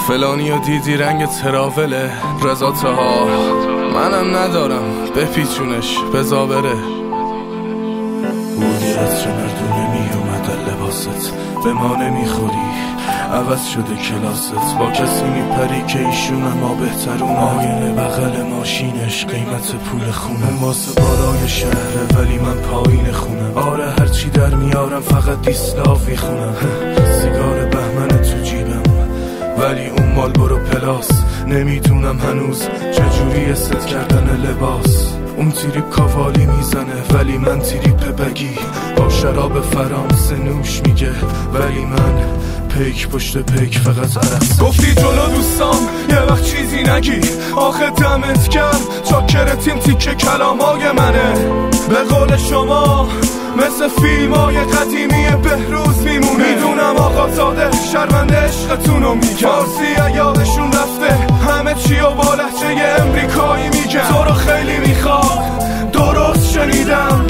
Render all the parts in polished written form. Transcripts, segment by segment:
فلانی و دیدی رنگ تراوله رضا تها، منم ندارم بپیچونش بزا بره. بودی عطر مردونه می اومد لباست، به ما نمیخوری عوض شده کلاست. با کسی میپری که ایشون اما بهترون، آینه بغل ماشینش قیمت پول خونه. واسه بالای شهره ولی من پایین خونم. آره هرچی در میارم فقط دیسلاف میخونم. سیگار بهمن تو جیبم ولی اون مال برو پلاس. نمیدونم هنوز چجوری ست کردن لباس. اون تریپ کاوالی میزنه ولی من تریپ بگی. با شراب فرانسه نوش میگه ولی من پیک پشت پیک فقط عرص. گفتی جلو دوستان یه وقت چیزی نگی، آخه دمت گرم چاکر تیم تیکه کلامای منه. به قول شما مثل فیلمای قدیمی بهروز میمونه. میدونم آقا زاده شرمنده عشقتونو میگم، فارسی یادشون رفته همه چی و با لهجه امریکایی میگم. تو رو خیلی میخواد درست شنیدم.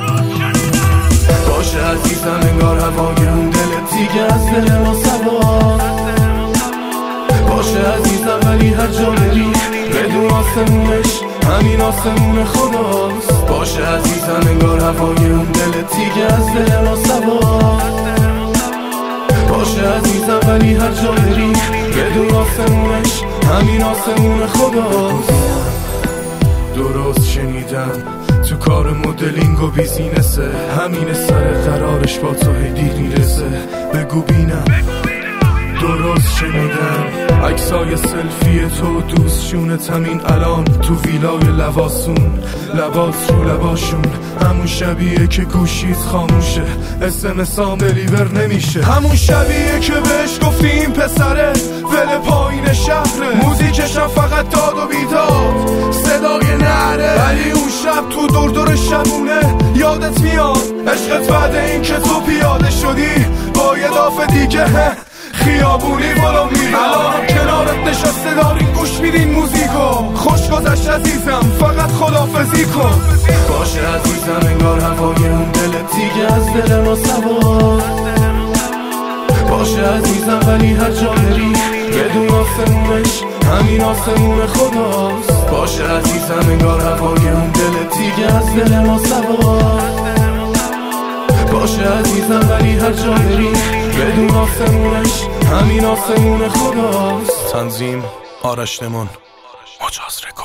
باشه عزیزم انگار هوای اون دلت دیگه از دل ما سوار. باشه عزیزم ولی هر جا بری بدون آسمونش همین آسمون خداست. باشه عزیزم انگار هوای اون دلت دیگه از دل ما سوار. باشه عزیزم ولی هر جا بری بدون آسمونش همین آسمون خداست. درست شنیدم تو کار مدلینگ و بیزینسه، همین سر قرارش با تو هی میرسه. بگو بینم درست شنیدم عکسای سلفی تو دوستشونت همین الان تو ویلای لواسون. لباس رو لباشون همون شبیه که گوشیت خاموشه، SMS هم دلیور نمیشه. همون شبیه که بهش گفتی این پسره ول پایین شهره، موزیکشم فقط داد و بیداد صدای نهره. ولی اون شب تو دور شبونه یادت میاد عشقت بعد این که تو پیاده شدی با یه دافه دیگه خیابونی بالا میری. الان کنارت نشسته دارین گوش میدین موزیکو. خوش گذشت عزیزم فقط خدافزی کن. باشه عزیزم انگار هوای اون دلت دیگه از دل ما سوار. باشه عزیزم ولی هر جا بری بدون آسمونش همین آسمون خداست. باشه عزیزم انگار هوای اون دلت دیگه از دل ما سوار. باشه عزیزم ولی هر جا بری بدون آسمونش همین آسمون خداست. تنظیم آرش نمان، مجاز رکورد.